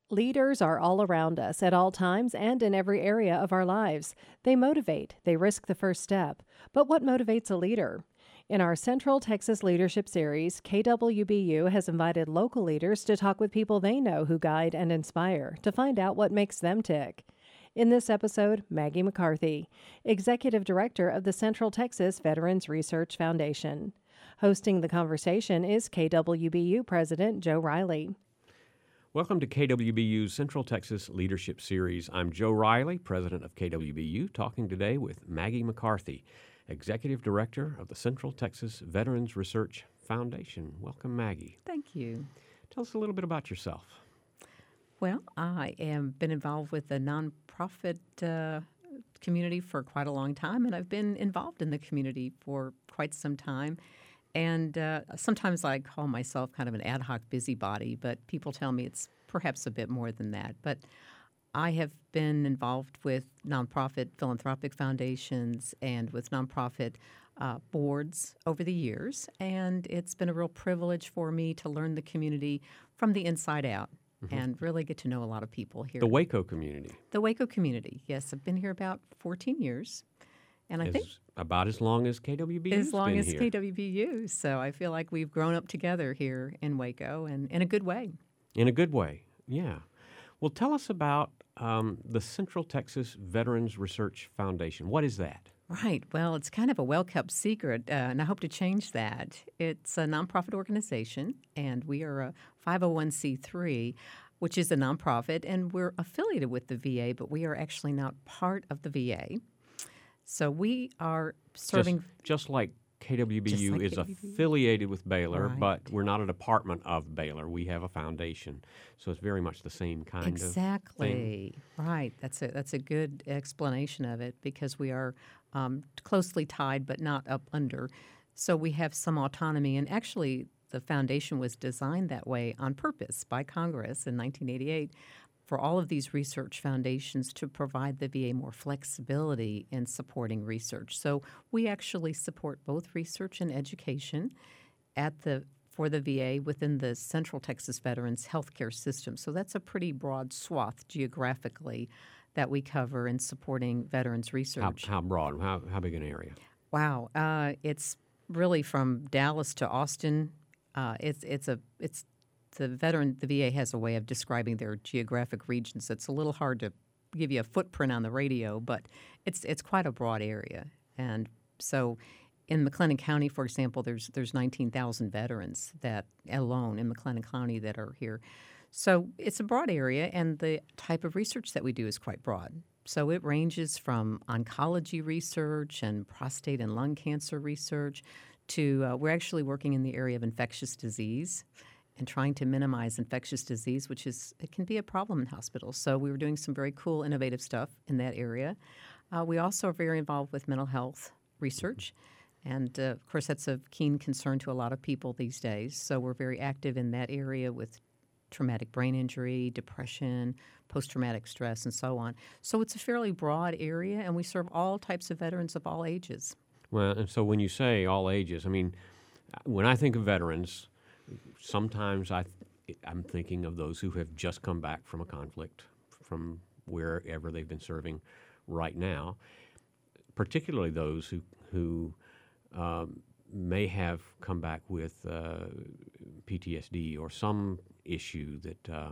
Leaders are all around us at all times and in every area of our lives. They motivate, they risk the first step. But what motivates a leader? In our Central Texas Leadership Series, KWBU has invited local leaders to talk with people they know who guide and inspire to find out what makes them tick. In this episode, Maggie McCarthy, Executive Director of the Central Texas Veterans Research Foundation. Hosting the conversation is KWBU President Joe Riley. Welcome to KWBU's Central Texas Leadership Series. I'm Joe Riley, president of KWBU, talking today with Maggie McCarthy, Executive Director of the Central Texas Veterans Research Foundation. Welcome, Maggie. Thank you. Tell us a little bit about yourself. Well, I have been involved with the nonprofit community for quite a long time, and I've been involved in the community for quite some time. And sometimes I call myself kind of an ad hoc busybody, but people tell me it's perhaps a bit more than that. But I have been involved with nonprofit philanthropic foundations and with nonprofit boards over the years, and it's been a real privilege for me to learn the community from the inside out and really get to know a lot of people here. The Waco community. The Waco community, yes. I've been here about 14 years. And I think about as long as KWBU's as long been as here. KWBU. So I feel like we've grown up together here in Waco, and in a good way. In a good way, yeah. Well, tell us about the Central Texas Veterans Research Foundation. What is that? Right. Well, it's kind of a well-kept secret, and I hope to change that. It's a nonprofit organization, and we are a 501c3, which is a nonprofit, and we're affiliated with the VA, but we are actually not part of the VA. So we are serving just like KWBU is affiliated with Baylor, Right. but we're not a department of Baylor. We have a foundation, so it's very much the same kind of thing. Exactly. Right. That's a good explanation of it because we are closely tied but not up under. So we have some autonomy, and actually the foundation was designed that way on purpose by Congress in 1988 for all of these research foundations to provide the VA more flexibility in supporting research. So we actually support both research and education for the VA within the Central Texas Veterans Healthcare System. So that's a pretty broad swath geographically that we cover in supporting veterans research. How broad? How big an area? Wow, it's really from Dallas to Austin. The VA has a way of describing their geographic regions. It's a little hard to give you a footprint on the radio, but it's quite a broad area. And so in McLennan County, for example, there's 19,000 veterans that alone in McLennan County that are here. So it's a broad area, and the type of research that we do is quite broad. So it ranges from oncology research and prostate and lung cancer research to we're actually working in the area of infectious disease and trying to minimize infectious disease, it can be a problem in hospitals. So we were doing some very cool, innovative stuff in that area. We also are very involved with mental health research. And, of course, that's a keen concern to a lot of people these days. So we're very active in that area with traumatic brain injury, depression, post-traumatic stress, and so on. So it's a fairly broad area, and we serve all types of veterans of all ages. Well, and so when you say all ages, I mean, when I think of veterans, sometimes I'm thinking of those who have just come back from a conflict, from wherever they've been serving right now, particularly those who may have come back with PTSD or some issue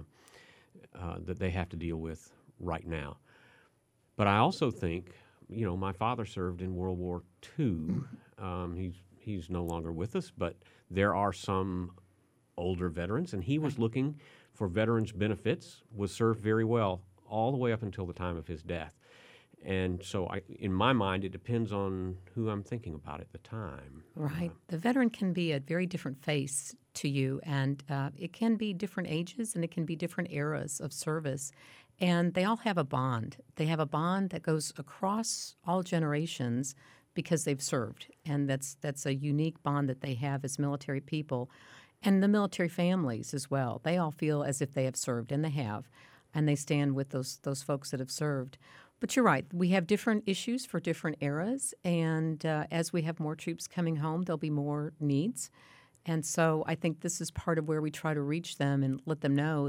that they have to deal with right now. But I also think, my father served in World War II. He's no longer with us, but there are some older veterans, and he was looking for veterans benefits, was served very well all the way up until the time of his death. And so in my mind, it depends on who I'm thinking about at the time. Right. The veteran can be a very different face to you, and it can be different ages, and it can be different eras of service. And they all have a bond. They have a bond that goes across all generations because they've served. And that's a unique bond that they have as military people. And the military families as well. They all feel as if they have served, and they have. And they stand with those folks that have served. But you're right. We have different issues for different eras, and as we have more troops coming home, there'll be more needs. And so I think this is part of where we try to reach them and let them know that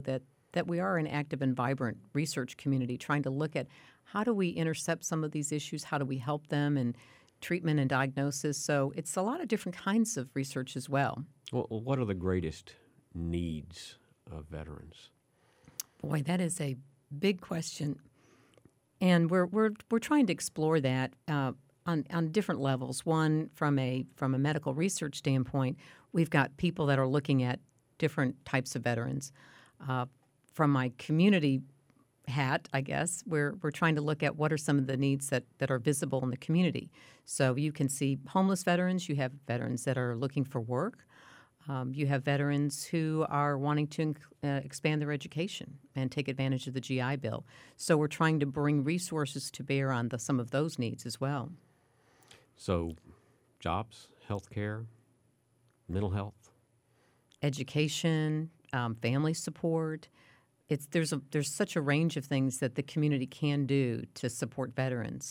that we are an active and vibrant research community trying to look at how do we intercept some of these issues, how do we help them in treatment and diagnosis. So it's a lot of different kinds of research as well. Well, what are the greatest needs of veterans? Boy, that is a big question, and we're trying to explore that on different levels. One, from a medical research standpoint, we've got people that are looking at different types of veterans. From my community hat, I guess, we're trying to look at what are some of the needs that are visible in the community. So you can see homeless veterans, you have veterans that are looking for work, you have veterans who are wanting to expand their education and take advantage of the GI Bill. So we're trying to bring resources to bear on some of those needs as well. So jobs, health care, mental health? Education, family support. There's such a range of things that the community can do to support veterans.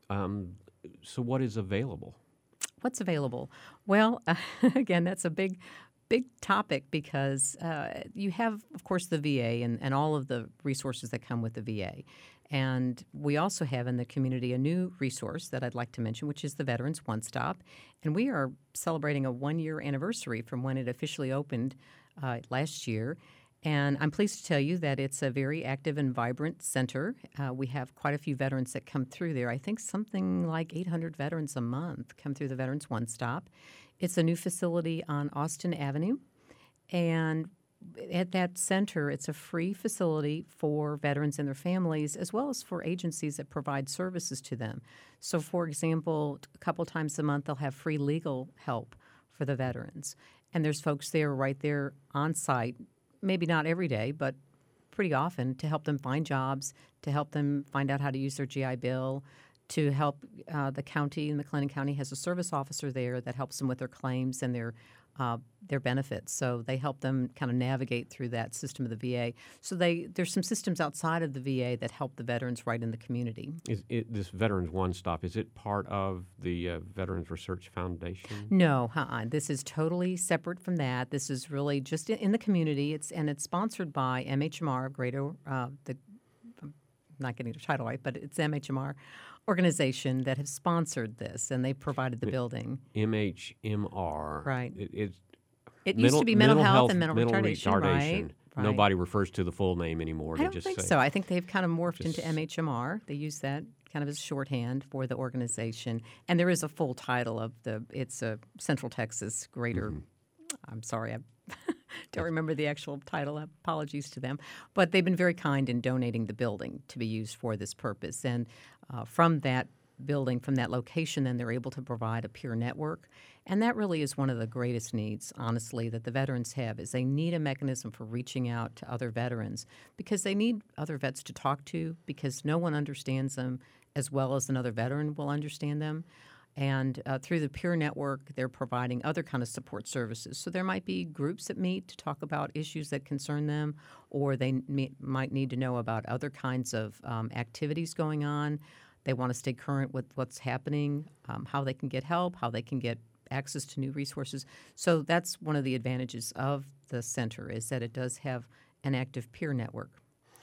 So what is available? What's available? Well, again, that's a big topic because you have, of course, the VA and all of the resources that come with the VA. And we also have in the community a new resource that I'd like to mention, which is the Veterans One Stop. And we are celebrating a 1-year anniversary from when it officially opened last year. And I'm pleased to tell you that it's a very active and vibrant center. We have quite a few veterans that come through there. I think something like 800 veterans a month come through the Veterans One Stop. It's a new facility on Austin Avenue. And at that center, it's a free facility for veterans and their families, as well as for agencies that provide services to them. So, for example, a couple times a month, they'll have free legal help for the veterans. And there's folks there right there on site, maybe not every day, but pretty often, to help them find jobs, to help them find out how to use their GI Bill, to help the county. McLennan County has a service officer there that helps them with their claims and their benefits. So they help them kind of navigate through that system of the VA. So there's some systems outside of the VA that help the veterans right in the community. This Veterans One Stop, is it part of the Veterans Research Foundation? No, this is totally separate from that. This is really just in the community. It's sponsored by MHMR, Greater, I'm not getting the title right, but it's MHMR organization that has sponsored this, and they provided the building. MHMR. Right. It used to be mental health and mental retardation. Right. Nobody refers to the full name anymore. I don't think so. I think they've kind of morphed into MHMR. They use that kind of as shorthand for the organization. And there is a full title of it's a Central Texas Greater, I'm sorry, I don't remember the actual title. Apologies to them. But they've been very kind in donating the building to be used for this purpose. And from that building, from that location, then they're able to provide a peer network. And that really is one of the greatest needs, honestly, that the veterans have, is they need a mechanism for reaching out to other veterans because they need other vets to talk to because no one understands them as well as another veteran will understand them. And through the peer network, they're providing other kind of support services. So there might be groups that meet to talk about issues that concern them, or they might need to know about other kinds of activities going on. They want to stay current with what's happening, how they can get help, how they can get access to new resources. So that's one of the advantages of the center is that it does have an active peer network.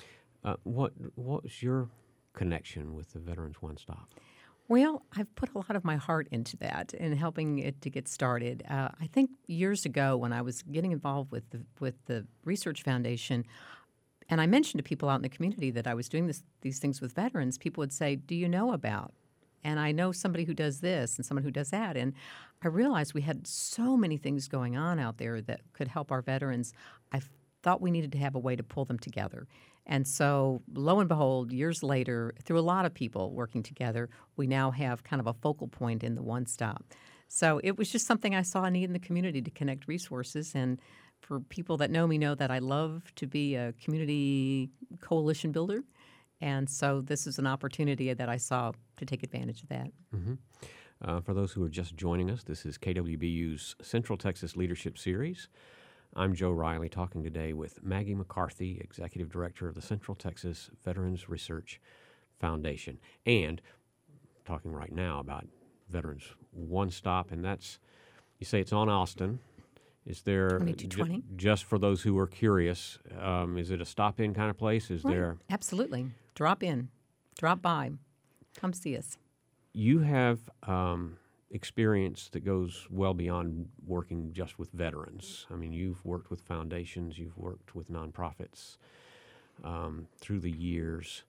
What's your connection with the Veterans One Stop? Well, I've put a lot of my heart into that and helping it to get started. I think years ago when I was getting involved with the Research Foundation, and I mentioned to people out in the community that I was doing these things with veterans, people would say, "Do you know about?" And I know somebody who does this and someone who does that. And I realized we had so many things going on out there that could help our veterans. I thought we needed to have a way to pull them together. And so, lo and behold, years later, through a lot of people working together, we now have kind of a focal point in the One Stop. So it was just something I saw a need in the community to connect resources. And for people that know me know that I love to be a community coalition builder. And so this is an opportunity that I saw to take advantage of that. Mm-hmm. For those who are just joining us, this is KWBU's Central Texas Leadership Series. I'm Joe Riley, talking today with Maggie McCarthy, Executive Director of the Central Texas Veterans Research Foundation, and talking right now about Veterans One Stop, and that's, you say it's on Austin. Is there 2220. just for those who are curious? Is it a stop-in kind of place? Is Right. there? Absolutely. Drop in, drop by, come see us. You have experience that goes well beyond working just with veterans. I mean, you've worked with foundations, you've worked with nonprofits through the years.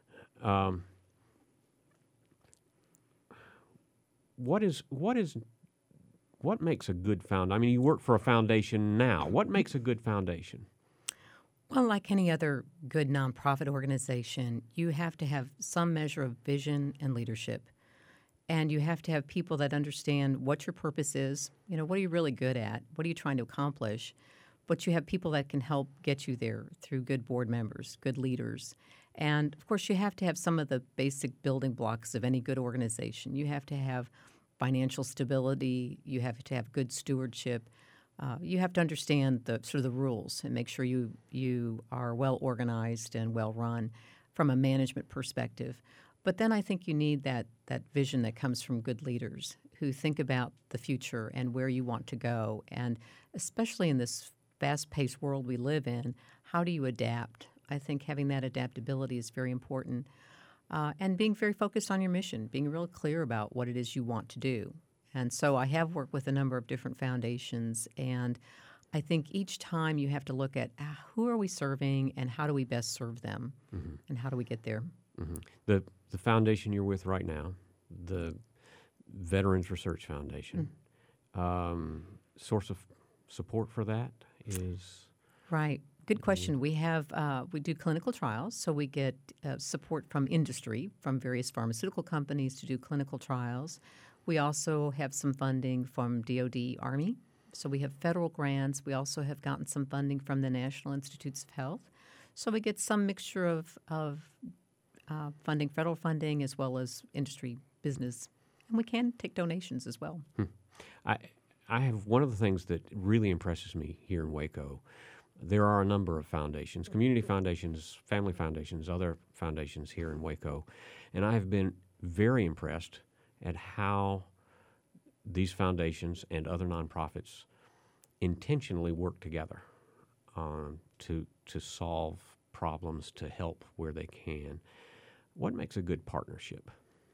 What makes a good foundation? I mean, you work for a foundation now. What makes a good foundation? Well, like any other good nonprofit organization, you have to have some measure of vision and leadership. And you have to have people that understand what your purpose is. You know, what are you really good at? What are you trying to accomplish? But you have people that can help get you there through good board members, good leaders. And, of course, you have to have some of the basic building blocks of any good organization. You have to have financial stability. You have to have good stewardship. You have to understand the sort of the rules and make sure you are well organized and well run from a management perspective. But then I think you need that vision that comes from good leaders who think about the future and where you want to go. And especially in this fast-paced world we live in, how do you adapt? I think having that adaptability is very important. And being very focused on your mission, being real clear about what it is you want to do. And so I have worked with a number of different foundations, and I think each time you have to look at who are we serving and how do we best serve them, and how do we get there. The foundation you're with right now, the Veterans Research Foundation, source of support for that is? Right. Good question. We do clinical trials, so we get support from industry, from various pharmaceutical companies to do clinical trials. We also have some funding from DoD Army, so we have federal grants. We also have gotten some funding from the National Institutes of Health. So we get some mixture of funding, federal funding, as well as industry business. And we can take donations as well. I have one of the things that really impresses me here in Waco. There are a number of foundations, community foundations, family foundations, other foundations here in Waco. And I have been very impressed at how these foundations and other nonprofits intentionally work together to solve problems, to help where they can. What makes a good partnership?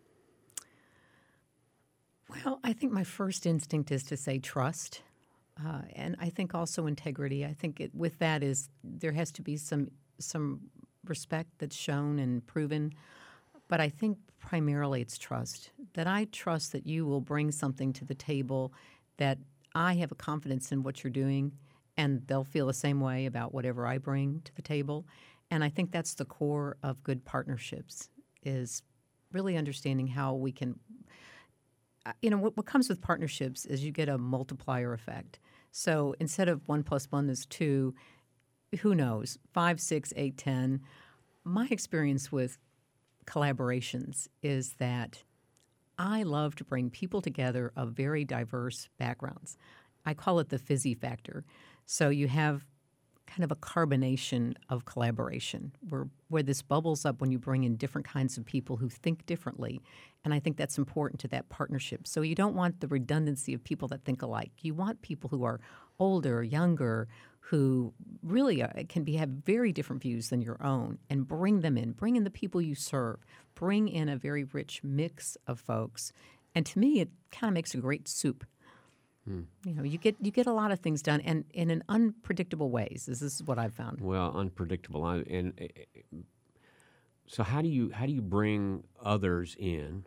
Well, I think my first instinct is to say trust. And I think also integrity. I think with that is there has to be some respect that's shown and proven. But I think primarily it's trust, that I trust that you will bring something to the table, that I have a confidence in what you're doing, and they'll feel the same way about whatever I bring to the table. And I think that's the core of good partnerships, is really understanding how we can what comes with partnerships is you get a multiplier effect. So instead of 1 + 1 is 2, who knows, 5, 6, 8, 10. My experience with collaborations is that I love to bring people together of very diverse backgrounds. I call it the fizzy factor. So you have kind of a carbonation of collaboration where this bubbles up when you bring in different kinds of people who think differently. And I think that's important to that partnership. So you don't want the redundancy of people that think alike. You want people who are older, younger, who really have very different views than your own, and bring them in. Bring in the people you serve. Bring in a very rich mix of folks. And to me, it kind of makes a great soup. You get a lot of things done, and in unpredictable ways. This is what I've found. Well, unpredictable. So how do you bring others in,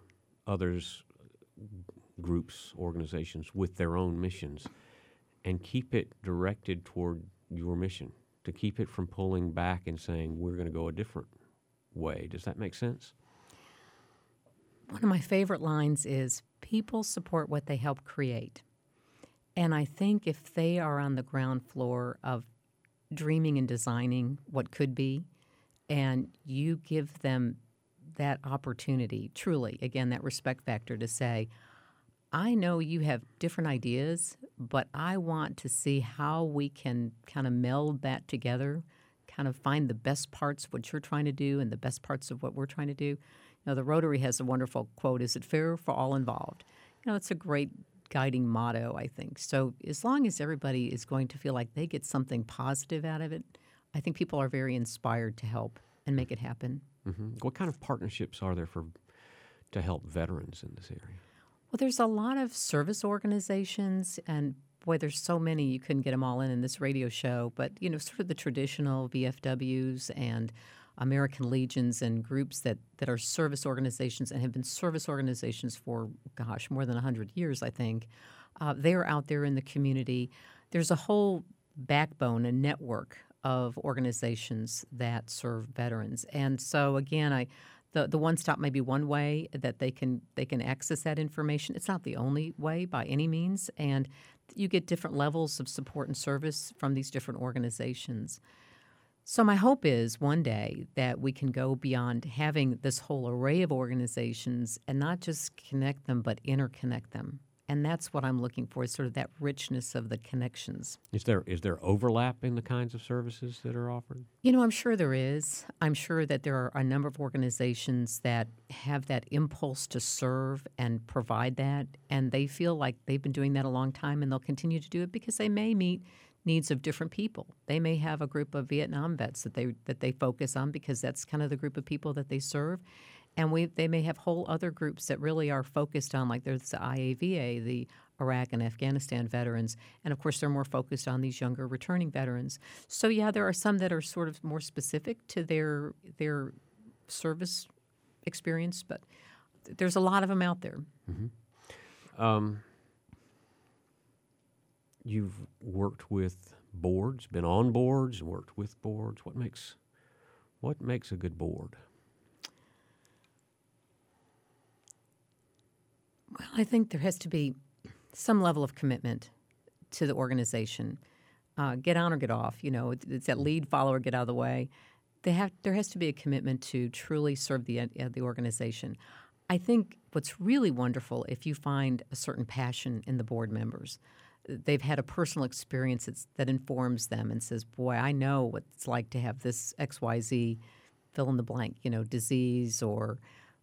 groups, organizations with their own missions, and keep it directed toward your mission, to keep it from pulling back and saying we're going to go a different way? Does that make sense? One of my favorite lines is, people support what they help create. And I think if they are on the ground floor of dreaming and designing what could be, and you give them that opportunity, truly, again, that respect factor to say, I know you have different ideas, but I want to see how we can kind of meld that together, kind of find the best parts of what you're trying to do and the best parts of what we're trying to do. The Rotary has a wonderful quote, is it fair for all involved? It's a great guiding motto, I think. So as long as everybody is going to feel like they get something positive out of it, I think people are very inspired to help and make it happen. What kind of partnerships are there to help veterans in this area? Well, there's a lot of service organizations, and boy, there's so many, you couldn't get them all in this radio show, but, sort of the traditional VFWs and American Legions and groups that are service organizations and have been service organizations for, more than 100 years, I think. They're out there in the community. There's a whole backbone, a network of organizations that serve veterans. And so, again, the One Stop may be one way that they can access that information. It's not the only way by any means, and you get different levels of support and service from these different organizations. So my hope is one day that we can go beyond having this whole array of organizations and not just connect them, but interconnect them. And that's what I'm looking for, is sort of that richness of the connections. Is there overlap in the kinds of services that are offered? I'm sure there is. I'm sure that there are a number of organizations that have that impulse to serve and provide that, and they feel like they've been doing that a long time, and they'll continue to do it because they may meet needs of different people. They may have a group of Vietnam vets that they focus on because that's kind of the group of people that they serve. And they may have whole other groups that really are focused on, like there's the IAVA, the Iraq and Afghanistan veterans, and of course they're more focused on these younger returning veterans. So yeah, there are some that are sort of more specific to their service experience, but there's a lot of them out there. You've worked with boards, been on boards, and worked with boards. What makes a good board? Well, I think there has to be some level of commitment to the organization. Get on or get off. It's that lead, follow, or get out of the way. There has to be a commitment to truly serve the organization. I think what's really wonderful if you find a certain passion in the board members. They've had a personal experience that informs them and says, boy, I know what it's like to have this XYZ fill in the blank, disease, or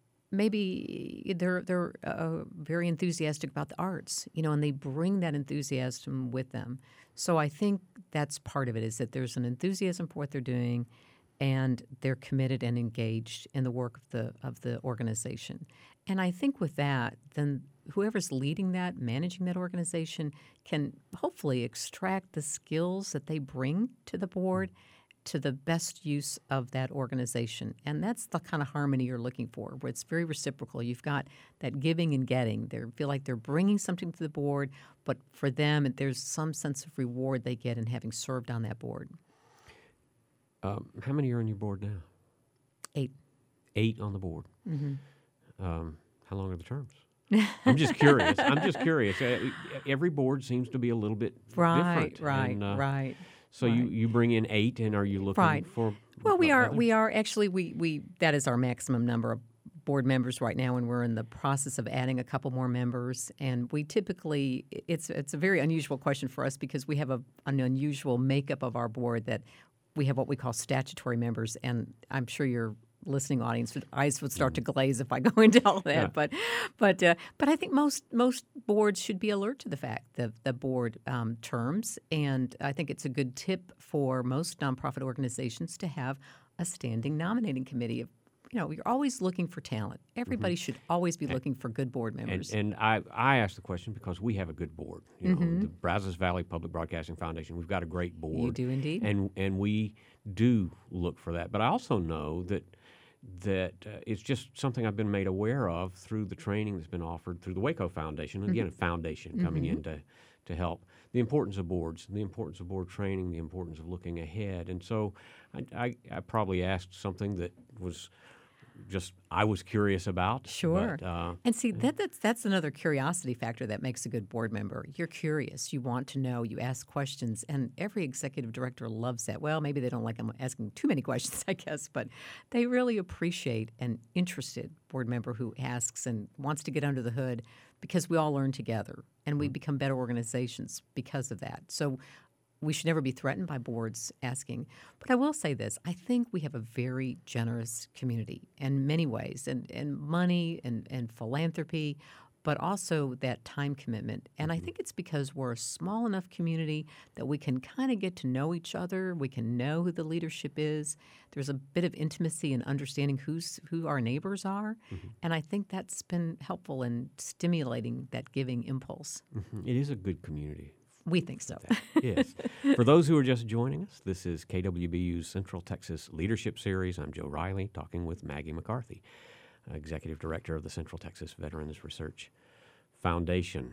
maybe they're very enthusiastic about the arts, and they bring that enthusiasm with them. So I think that's part of it, is that there's an enthusiasm for what they're doing, and they're committed and engaged in the work of the organization. And I think with that, then whoever's leading that, managing that organization, can hopefully extract the skills that they bring to the board to the best use of that organization. And that's the kind of harmony you're looking for, where it's very reciprocal. You've got that giving and getting. They feel like they're bringing something to the board, but for them, there's some sense of reward they get in having served on that board. How many are on your board now? 8. 8 on the board. Mm-hmm. How long are the terms? I'm just curious. Every board seems to be a little bit different. Right. So right. You bring in 8, and are you looking for? Well, we are actually we that is our maximum number of board members right now, and we're in the process of adding a couple more members. And we typically, it's a very unusual question for us because we have an unusual makeup of our board, that we have what we call statutory members, and I'm sure your listening audience eyes would start to glaze if I go into all that. Yeah. But I think most boards should be alert to the fact that the board terms, and I think it's a good tip for most nonprofit organizations to have a standing nominating committee of. You're always looking for talent. Everybody should always be looking for good board members. And I asked the question because we have a good board. The Brazos Valley Public Broadcasting Foundation, we've got a great board. You do indeed. And we do look for that. But I also know that it's just something I've been made aware of through the training that's been offered through the Waco Foundation. Again, a foundation coming in to help. The importance of boards, the importance of board training, the importance of looking ahead. And so I probably asked something that was just I was curious about. Sure. But, and see, that's another curiosity factor that makes a good board member. You're curious. You want to know. You ask questions. And every executive director loves that. Well, maybe they don't like them asking too many questions, I guess, but they really appreciate an interested board member who asks and wants to get under the hood, because we all learn together and we become better organizations because of that. So we should never be threatened by boards asking. But I will say this. I think we have a very generous community in many ways, and money and philanthropy. but also that time commitment. And I think it's because we're a small enough community that we can kind of get to know each other. We can know who the leadership is. There's a bit of intimacy and understanding who our neighbors are. And I think that's been helpful in stimulating that giving impulse. It is a good community. We think so. Yes. For those who are just joining us, this is KWBU's Central Texas Leadership Series. I'm Joe Riley, talking with Maggie McCarthy, Executive Director of the Central Texas Veterans Research Foundation.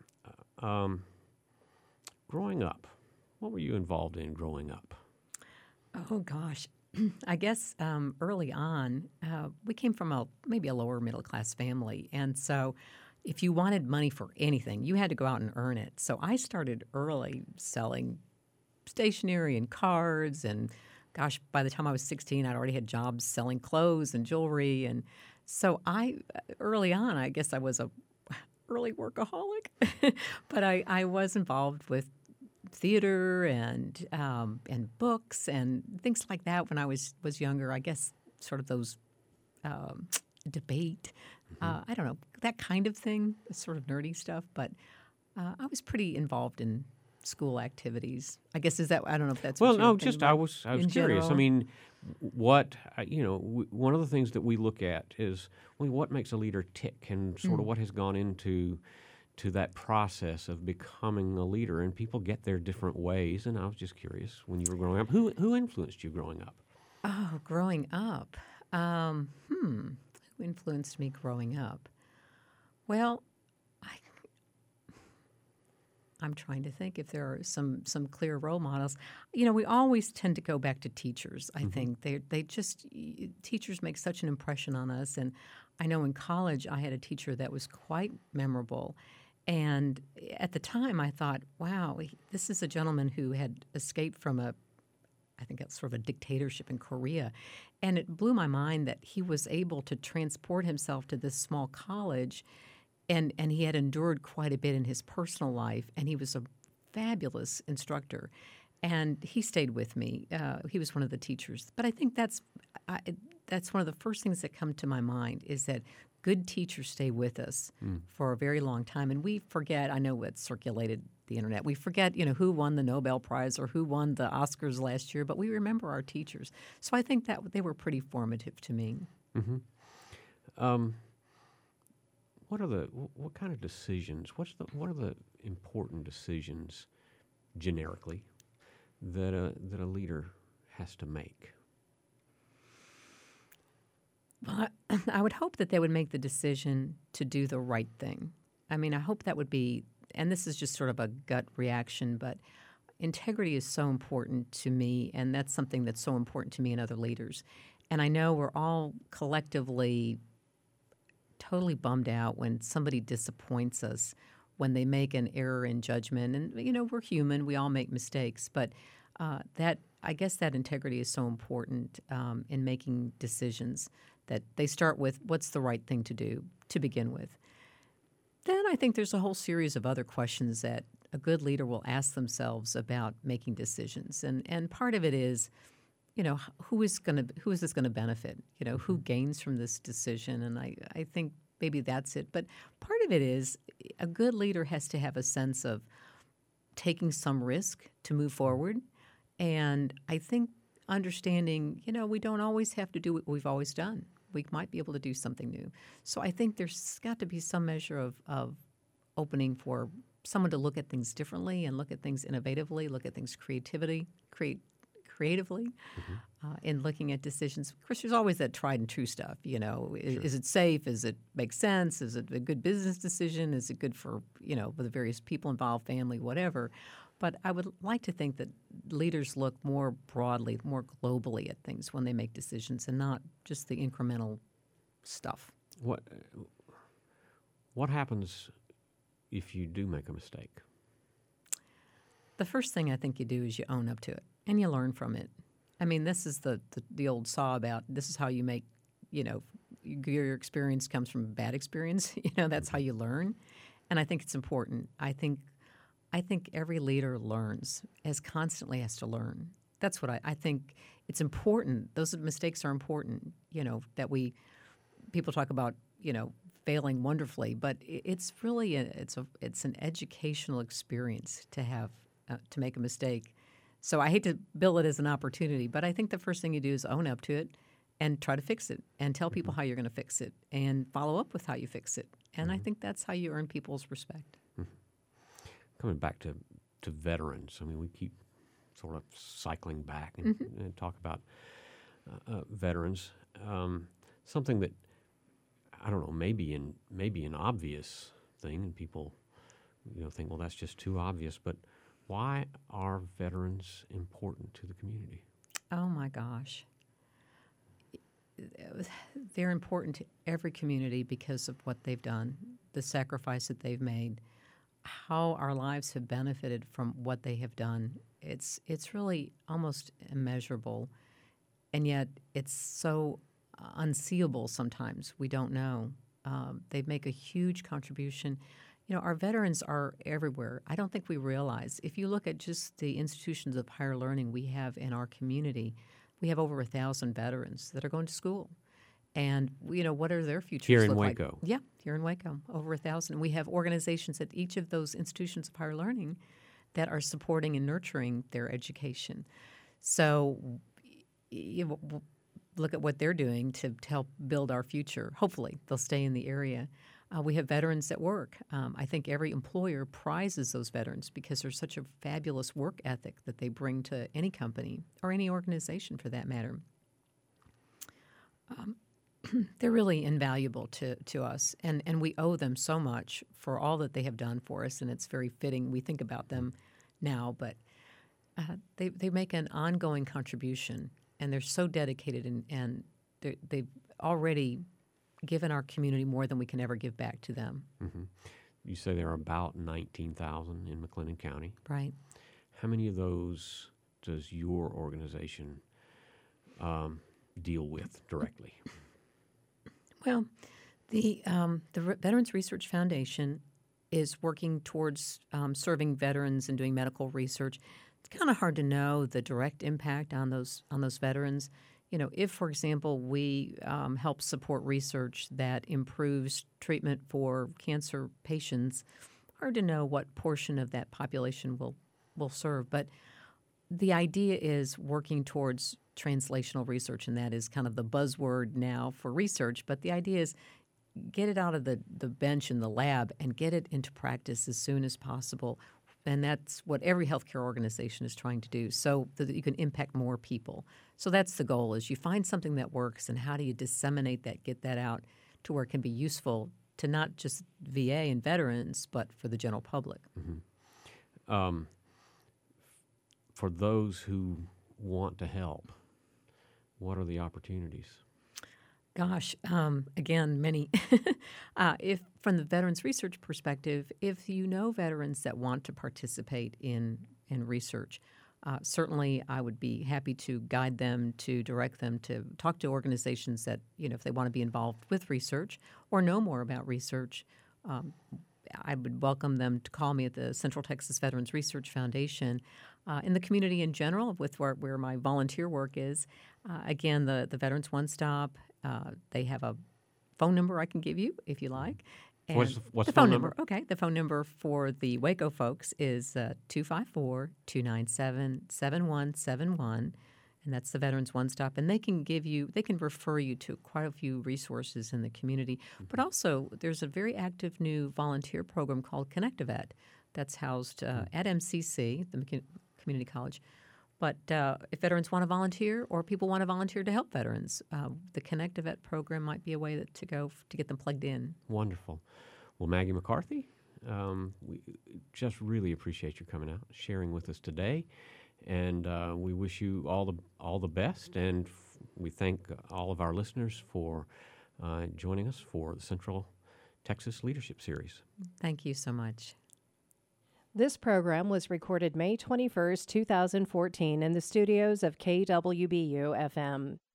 Growing up, what were you involved in growing up? Oh, gosh. I guess early on, we came from maybe a lower middle class family. And so if you wanted money for anything, you had to go out and earn it. So I started early selling stationery and cards. And gosh, by the time I was 16, I'd already had jobs selling clothes and jewelry. And so early on, I guess I was a early workaholic. But I was involved with theater and books and things like that when I was younger. I guess sort of those debate, I don't know, that kind of thing, sort of nerdy stuff. But I was pretty involved in school activities. I guess I don't know if that's Well, what no, you're just thinking I about was in curious. I general. mean, one of the things that we look at is what makes a leader tick, and sort of what has gone into that process of becoming a leader. And people get there different ways. And I was just curious, when you were growing up, who influenced you growing up? Oh, growing up. Who influenced me growing up? Well, I'm trying to think if there are some clear role models. We always tend to go back to teachers. I think teachers make such an impression on us. And I know in college I had a teacher that was quite memorable. And at the time I thought, wow, this is a gentleman who had escaped from I think that's sort of a dictatorship in Korea. And it blew my mind that he was able to transport himself to this small college. And he had endured quite a bit in his personal life, and he was a fabulous instructor. And he stayed with me. He was one of the teachers. But I think that's one of the first things that come to my mind is that good teachers stay with us for a very long time. And we forget, I know it's circulated the internet, we forget, who won the Nobel Prize or who won the Oscars last year, but we remember our teachers. So I think that they were pretty formative to me. What kind of decisions? What are the important decisions, generically, that a leader has to make? Well, I would hope that they would make the decision to do the right thing. I mean, I hope that would be, and this is just sort of a gut reaction, but integrity is so important to me, and that's something that's so important to me and other leaders. And I know we're all collectively totally bummed out when somebody disappoints us, when they make an error in judgment. And, we're human. We all make mistakes. But I guess that integrity is so important in making decisions, that they start with what's the right thing to do to begin with. Then I think there's a whole series of other questions that a good leader will ask themselves about making decisions. And part of it is, who is this going to benefit? Who gains from this decision? And I think maybe that's it. But part of it is a good leader has to have a sense of taking some risk to move forward. And I think understanding, we don't always have to do what we've always done. We might be able to do something new. So I think there's got to be some measure of opening for someone to look at things differently and look at things innovatively, look at things creatively in looking at decisions. Of course, there's always that tried and true stuff. Is it safe? Is it make sense? Is it a good business decision? Is it good for, for the various people involved, family, whatever? But I would like to think that leaders look more broadly, more globally at things when they make decisions and not just the incremental stuff. What happens if you do make a mistake? The first thing I think you do is you own up to it and you learn from it. I mean, this is the old saw about this is how you make, your experience comes from a bad experience. That's how you learn. And I think it's important. I think every leader constantly has to learn. That's what I think it's important. Those mistakes are important, that people talk about, failing wonderfully, but it's really it's an educational experience to have to make a mistake. So I hate to bill it as an opportunity, but I think the first thing you do is own up to it and try to fix it and tell people how you're going to fix it and follow up with how you fix it. And I think that's how you earn people's respect. Coming back to veterans, I mean, we keep sort of cycling back and talk about veterans. Something that, I don't know, maybe an obvious thing, and people think, well, that's just too obvious. But why are veterans important to the community? Oh my gosh. They're important to every community because of what they've done, the sacrifice that they've made, how our lives have benefited from what they have done. It's really almost immeasurable, and yet it's so unseeable sometimes. We don't know. They make a huge contribution. Our veterans are everywhere. I don't think we realize. If you look at just the institutions of higher learning we have in our community, we have over 1,000 veterans that are going to school. And, what are their futures Here in look Waco. like? Yeah, here in Waco, over 1,000. We have organizations at each of those institutions of higher learning that are supporting and nurturing their education. So look at what they're doing to help build our future. Hopefully, they'll stay in the area. We have veterans at work. I think every employer prizes those veterans because there's such a fabulous work ethic that they bring to any company or any organization for that matter. They're really invaluable to us, and we owe them so much for all that they have done for us, and it's very fitting we think about them now, but they make an ongoing contribution, and they're so dedicated, and they've already given our community more than we can ever give back to them. Mm-hmm. You say there are about 19,000 in McLennan County. Right. How many of those does your organization deal with directly? Well, the Veterans Research Foundation is working towards serving veterans and doing medical research. It's kind of hard to know the direct impact on those veterans. If, for example, we help support research that improves treatment for cancer patients, hard to know what portion of that population will serve. But the idea is working towards translational research, and that is kind of the buzzword now for research. But the idea is get it out of the bench in the lab and get it into practice as soon as possible. And that's what every healthcare organization is trying to do so that you can impact more people. So that's the goal, is you find something that works, and how do you disseminate that, get that out to where it can be useful to not just VA and veterans, but for the general public. Mm-hmm. For those who want to help, what are the opportunities? Gosh, again, many. If from the veterans research perspective, if you know veterans that want to participate in research, certainly I would be happy to guide them, to direct them to talk to organizations that, if they want to be involved with research or know more about research, I would welcome them to call me at the Central Texas Veterans Research Foundation. In the community in general, with where my volunteer work is, again, the Veterans One Stop, they have a phone number I can give you if you like. And what's the phone number? Okay, the phone number for the Waco folks is 254-297-7171, and that's the Veterans One Stop. And they can refer you to quite a few resources in the community. Mm-hmm. But also, there's a very active new volunteer program called ConnectAVet that's housed at MCC, the Community College. But if veterans want to volunteer, or people want to volunteer to help veterans, the ConnectAVet program might be a way to go to get them plugged in. Wonderful. Well, Maggie McCarthy, we just really appreciate you coming out, sharing with us today, and we wish you all the best. And we thank all of our listeners for joining us for the Central Texas Leadership Series. Thank you so much. This program was recorded May 21st, 2014 in the studios of KWBU-FM.